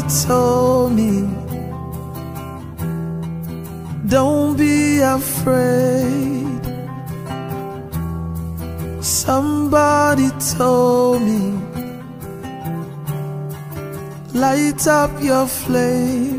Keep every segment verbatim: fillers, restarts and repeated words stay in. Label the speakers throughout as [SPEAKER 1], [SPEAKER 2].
[SPEAKER 1] told me, don't be afraid. Somebody told me, light up your flame.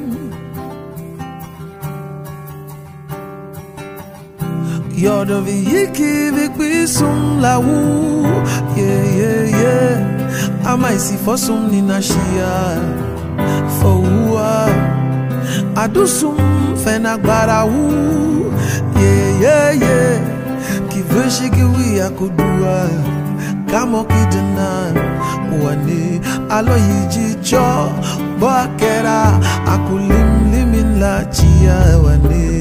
[SPEAKER 1] You're the vehicle we sum la woo. Yeah, yeah, yeah. I might see for some nina shia. For who I do some fena bara woo. Yeah, yeah, yeah. Kiveshi kiwi akudua. Kamo kidena. Wane alo yiji cho. Bakera akulim limin la chia wane.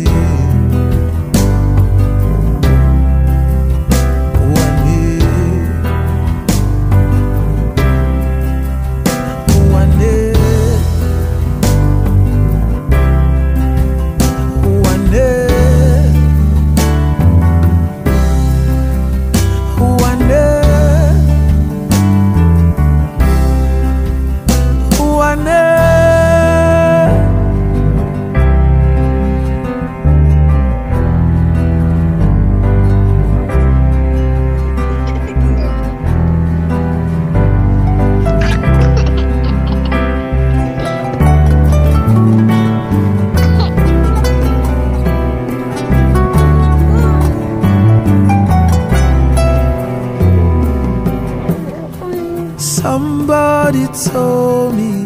[SPEAKER 1] Somebody told me,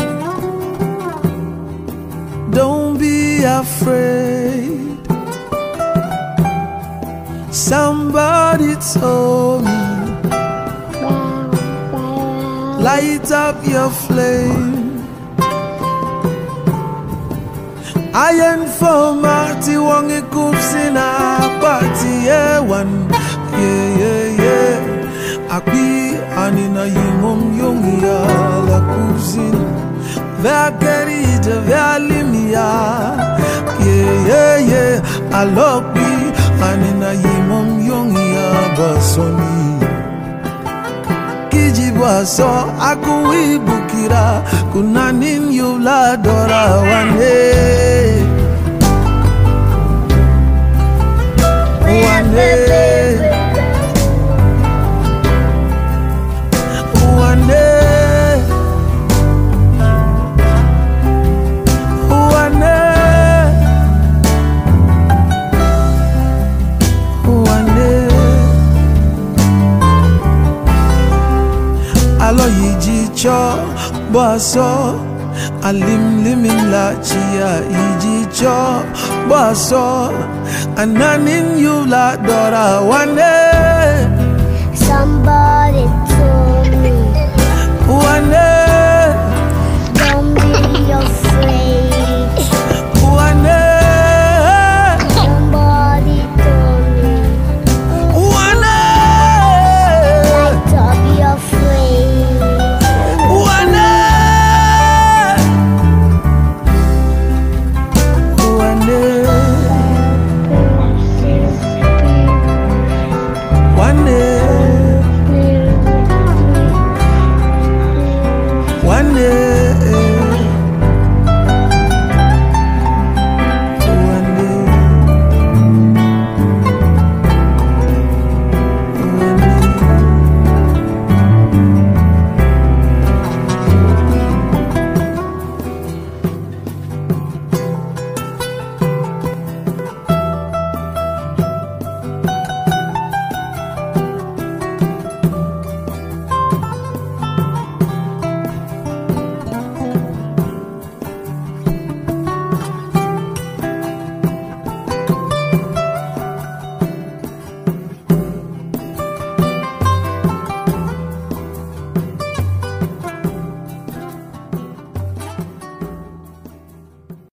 [SPEAKER 1] don't be afraid. Somebody told me, light up your flame. I am for Marty Wangi Kupsina Party, yeah, one, yeah, yeah, yeah. Aki anina yimom yongia la cousine vers querida vers limia. Yeah, yeah, yeah. Alopi anina yimom yongia basoni. Kijibwaso akuwi bukira kunanin yula dora wane. Wane. Alo yiji cho baso alim limin la chia yiji cho baso ananin you la dora wane.
[SPEAKER 2] Somebody told me
[SPEAKER 1] wane.